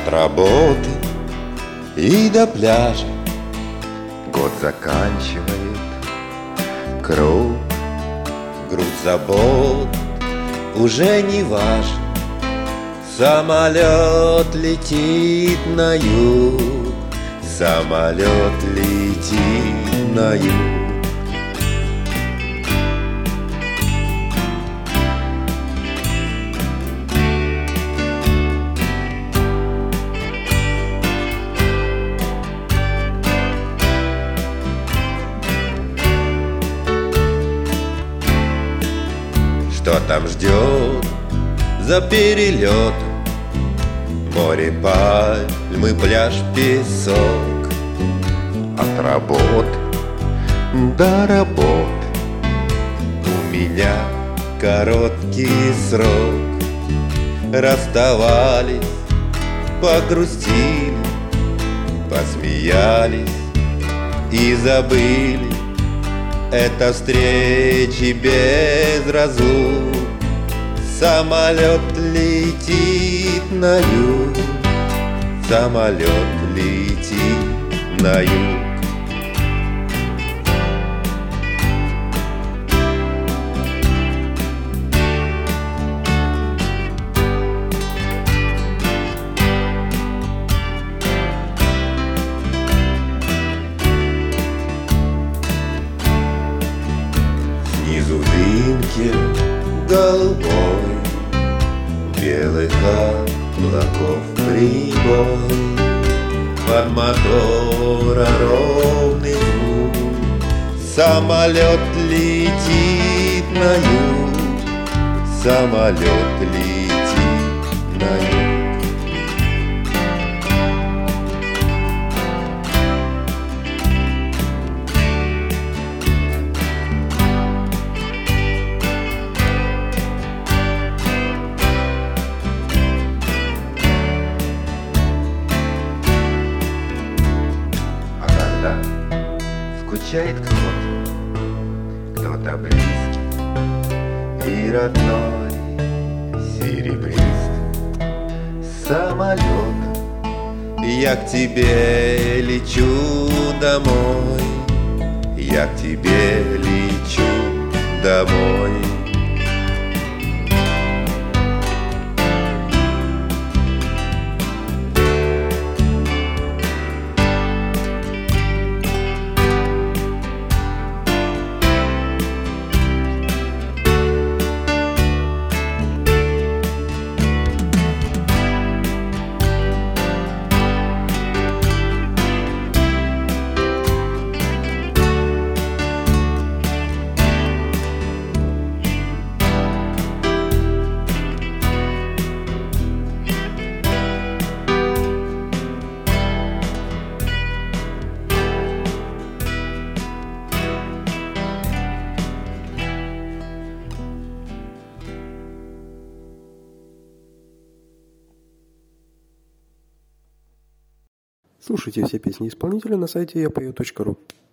От работы и до пляжа год заканчивает круг. Груз забот уже не важен. Самолет летит на юг, самолет летит на юг. Что там ждет за перелетом? Море, пальмы, пляж, песок. От работы до работы у меня короткий срок. Расставались, погрустили, посмеялись и забыли. Это встречи без разлук. Самолет летит на юг, самолет летит на юг. Снизу винкель голубой, белых облаков прибой. Под мотора ровный звук. Самолет летит на юг, самолет летит на юг. Скучает кто-то близкий и родной, серебристый самолет. Я к тебе лечу домой, я к тебе лечу домой. Слушайте все песни исполнителя на сайте yapою.ru.